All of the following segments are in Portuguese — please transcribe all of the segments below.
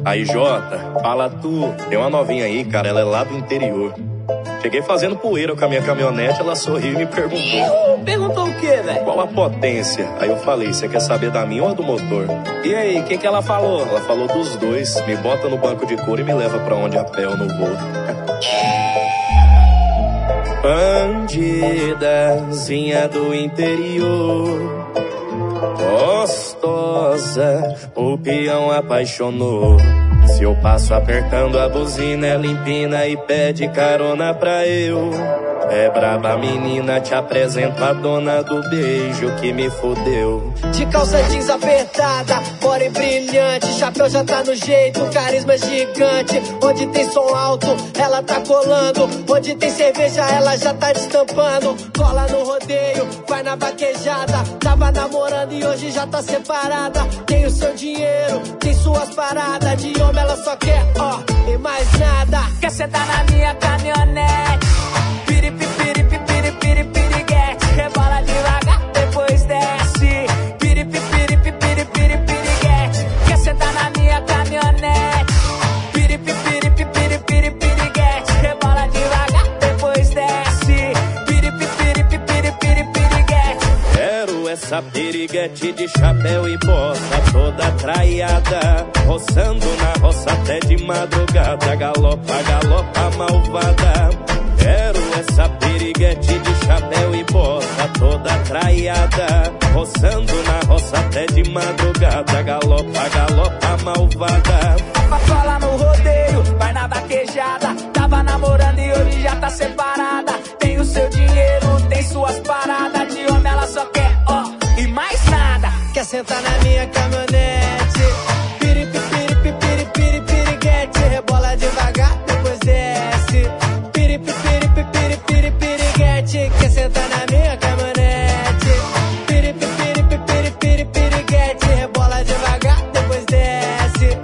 Aí, Jota, fala tu. Tem uma novinha aí, cara, ela é lá do interior. Cheguei fazendo poeira com a minha caminhonete, ela sorriu e me perguntou. Perguntou o quê, velho? Qual a potência? Aí eu falei, você quer saber da minha ou do motor? E aí, o que ela falou? Ela falou dos dois, me bota no banco de couro e me leva pra onde a pé eu não vou. Bandidazinha do interior, gostosa, o peão apaixonou. Se eu passo apertando a buzina, ela empina e pede carona pra eu. É braba menina, te apresento a dona do beijo que me fudeu. De calça jeans apertada, bora brilhante, chapéu já tá no jeito, carisma gigante. Onde tem som alto, ela tá colando. Onde tem cerveja, ela já tá destampando. Cola no rodeio, vai na vaquejada. Tava namorando e hoje já tá separada. Tem o seu dinheiro, tem suas paradas. De homem ela só quer, ó, e mais nada. Quer sentar na minha caminhonete, piriguete, rebola devagar, depois desce. Piriguete, quer sentar na minha caminhonete, piriguete, rebola devagar, depois desce. Piriguete. Quero essa piriguete de chapéu e bota toda traiada, roçando na roça até de madrugada, galopa, galopa malvada. Quero essa piriguete de chapéu e bota toda traiada, roçando na roça até de madrugada, galopa, galopa malvada. Cola no rodeio, vai na vaquejada. Tava namorando e hoje já tá separada. Tem o seu dinheiro, tem suas paradas. De homem ela só quer, ó, e mais nada. Quer sentar na minha caminhonete, piriguete, rebola devagar, depois desce. Piriguete, quer sentar na minha caminhonete, piriguete, rebola devagar, depois desce.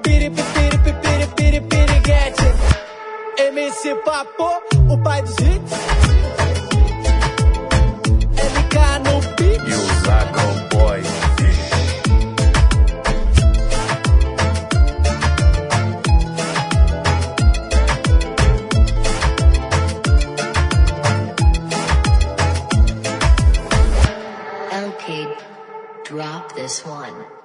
Piriguete, MC Papo, o pai dos hits, LK no beat E o Zagal Boy. LK, drop this one.